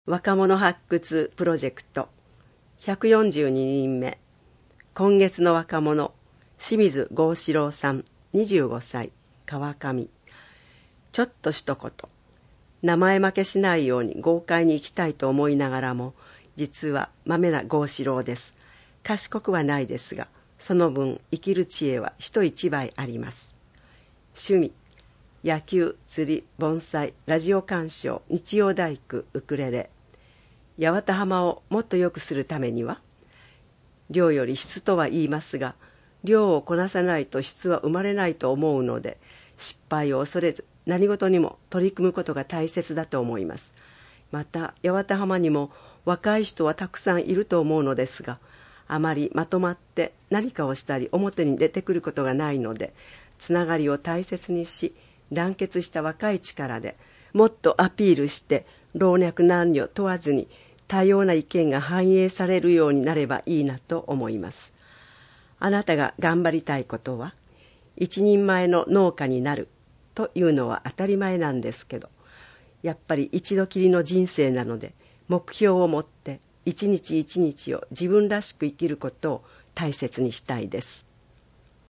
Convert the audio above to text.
若者発掘プロジェクト142人目、今月の若者、清水剛志郎さん25歳、川上。ちょっと一言、名前負けしないように豪快に生きたいと思いながらも、実はまめな剛志郎です。賢くはないですが、その分生きる知恵は人一倍あります。趣味、野球、釣り、盆栽、ラジオ鑑賞、日曜大工、ウクレレ。八幡浜をもっと良くするためには、量より質とは言いますが、量をこなさないと質は生まれないと思うので、失敗を恐れず何事にも取り組むことが大切だと思います。また八幡浜にも若い人はたくさんいると思うのですが、あまりまとまって何かをしたり表に出てくることがないので、つながりを大切にし、団結した若い力でもっとアピールして、老若男女問わずに多様な意見が反映されるようになればいいなと思います。あなたが頑張りたいことは、一人前の農家になるというのは当たり前なんですけど、やっぱり一度きりの人生なので、目標を持って一日一日を自分らしく生きることを大切にしたいです。